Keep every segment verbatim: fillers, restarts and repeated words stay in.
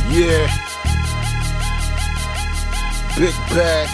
Yeah. Big bag.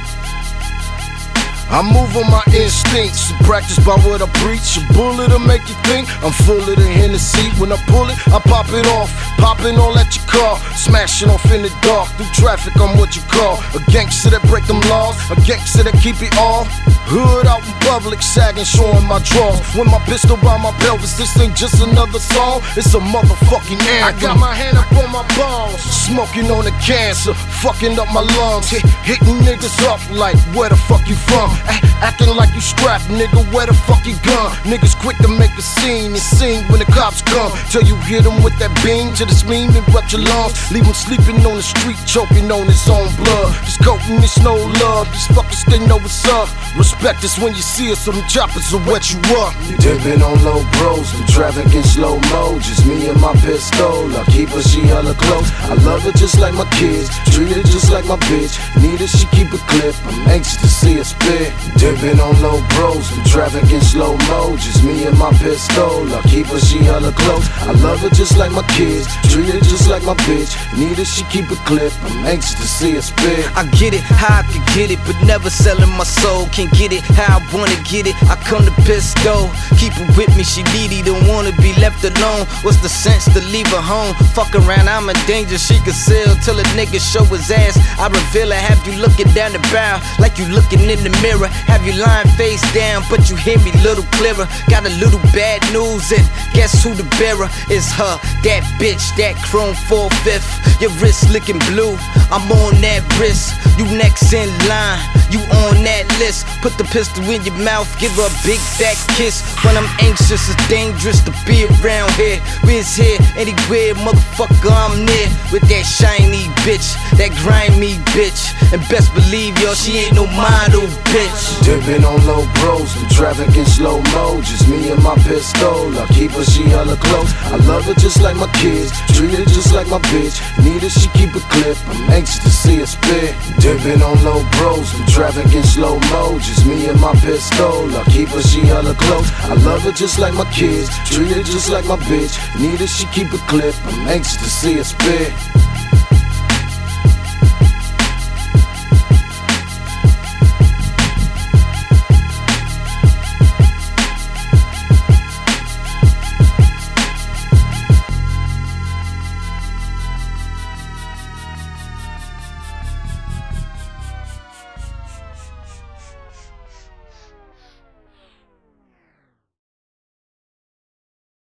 I move on my instincts, practice by what I preach. A bullet'll make you think I'm full of the Hennessy. When I pull it, I pop it off, popping all at your car, smashing off in the dark. Through traffic, I'm what you call a gangster that break them laws, a gangster that keep it off. Hood out in public, sagging, showing my drawers. When my pistol by my pelvis, this ain't just another song, it's a motherfucking anthem. I got my hand up on my balls, smoking on the cancer, fucking up my lungs. Hit, hitting niggas up like, where the fuck you from? Acting like you strapped, nigga, where the fuck you gun? Niggas quick to make a scene and sing when the cops come. Till you hit them with that beam to the spleen and erupt your lungs. Leave him sleeping on the street, choking on his own blood. Just coating this no love, these fuckers they know what's up. Respect us when you see us, some choppers will wet you up. Dipping on low bros, we traffic in slow mo. Just me and my pistol, I keep her, she hella close. I love her just like my kids, treat her just like my bitch. Need her, she keep a clip, I'm anxious to see her spit. Dipping on low bros, we traffic in slow mo. Just me and my pistol, I keep her, she hella close. I love her just like my kids, treat her just like my bitch. Need her, she keep a clip, I'm anxious to see her spit. I get it, how I can get it, but never selling my soul. Can't get it, how I wanna get it, I come to pistol. Keep her with me, she needy, don't wanna be left alone. What's the sense to leave her home? Fuck around, I'm in danger, she can sell till a nigga show his ass. I reveal her, have you looking down the barrel like you looking in the mirror. Have you lying face down, but you hear me little clearer. Got a little bad news, and guess who the bearer is? Her, that bitch, that chrome four-fifth. Your wrist looking blue, I'm on that wrist. You next in line, you on that list. Put the pistol in your mouth, give her a big fat kiss. When I'm anxious, it's dangerous to be around here. Wiz here, anywhere, motherfucker, I'm near. With that shiny bitch, that grimy bitch. And best believe, y'all, she ain't no model bitch. Dipping on low bros, we traffic in slow mo. Just me and my pistol, I keep her, she hella close. I love her just like my kids, treat her just like my bitch. Need her, she keep a clip, I'm anxious to see her spit. Dipping on low bros, we traffic in slow mo. Just me and my pistol, I keep her, she hella close. I love her just like my kids, treat her just like my bitch. Need her, she keep a clip, I'm anxious to see her spit.